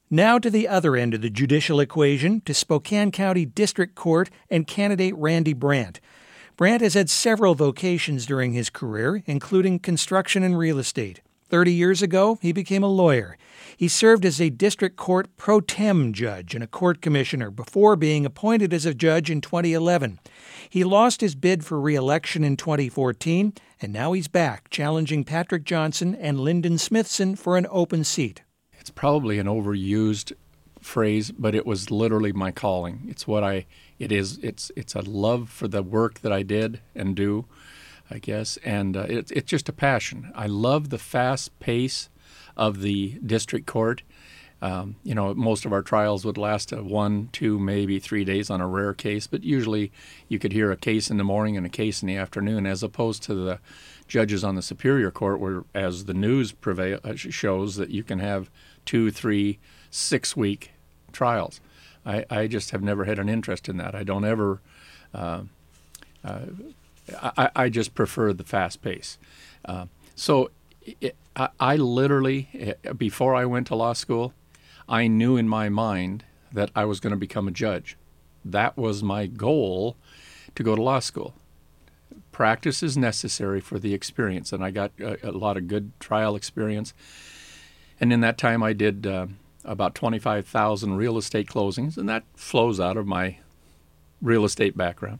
Now to the other end of the judicial equation, to Spokane County District Court and candidate Randy Brandt. Brandt has had several vocations during his career, including construction and real estate. 30 years ago, he became a lawyer. He served as a district court pro tem judge and a court commissioner before being appointed as a judge in 2011. He lost his bid for re-election in 2014, and now he's back, challenging Patrick Johnson and Lyndon Smithson for an open seat. It's probably an overused phrase, but it was literally my calling. It's a love for the work that I did and do, I guess, and it's just a passion. I love the fast pace of the district court. Most of our trials would last 1, 2, maybe 3 days on a rare case, but usually you could hear a case in the morning and a case in the afternoon, as opposed to the judges on the Superior Court, where, as the news shows, that you can have 2, 3, 6-week trials. I just have never had an interest in that. I don't ever. I just prefer the fast pace. I literally, before I went to law school, I knew in my mind that I was going to become a judge. That was my goal, to go to law school. Practice is necessary for the experience, and I got a lot of good trial experience. And in that time, I did about 25,000 real estate closings, and that flows out of my real estate background.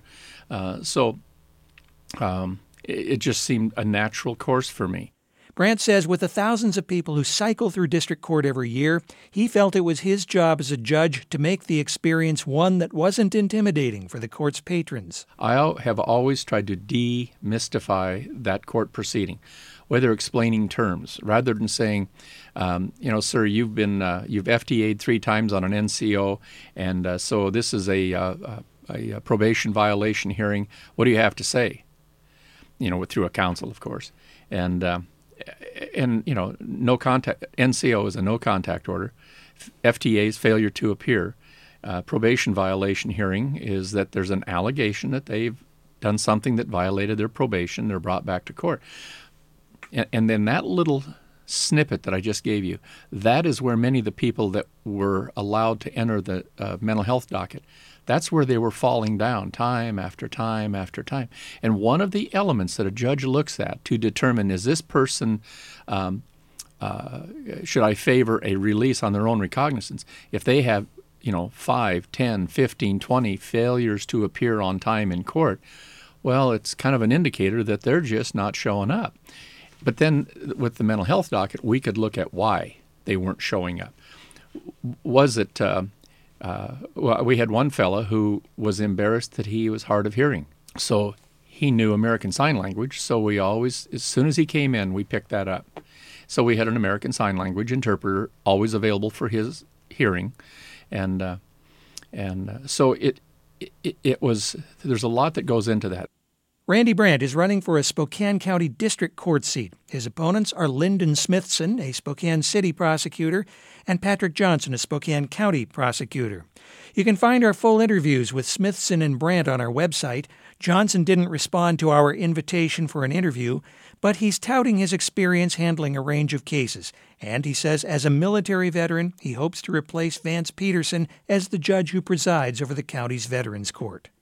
It just seemed a natural course for me. Brandt says with the thousands of people who cycle through district court every year, he felt it was his job as a judge to make the experience one that wasn't intimidating for the court's patrons. I have always tried to demystify that court proceeding, whether explaining terms, rather than saying, sir, you've FTA'd 3 times on an NCO, and so this is a probation violation hearing. What do you have to say? Through a counsel, of course, and no contact. NCO is a no contact order. FTA's failure to appear. Probation violation hearing is that there's an allegation that they've done something that violated their probation. They're brought back to court. And then that little snippet that I just gave you, that is where many of the people that were allowed to enter the mental health docket, that's where they were falling down time after time after time. And one of the elements that a judge looks at to determine, is this person, should I favor a release on their own recognizance, if they have 5, 10, 15, 20 failures to appear on time in court, well, it's kind of an indicator that they're just not showing up. But then with the mental health docket, we could look at why they weren't showing up. Was it, we had one fella who was embarrassed that he was hard of hearing. So he knew American Sign Language, so we always, as soon as he came in, we picked that up. So we had an American Sign Language interpreter always available for his hearing. And so it was, there's a lot that goes into that. Randy Brandt is running for a Spokane County District Court seat. His opponents are Lyndon Smithson, a Spokane City prosecutor, and Patrick Johnson, a Spokane County prosecutor. You can find our full interviews with Smithson and Brandt on our website. Johnson didn't respond to our invitation for an interview, but he's touting his experience handling a range of cases. And he says as a military veteran, he hopes to replace Vance Peterson as the judge who presides over the county's Veterans Court.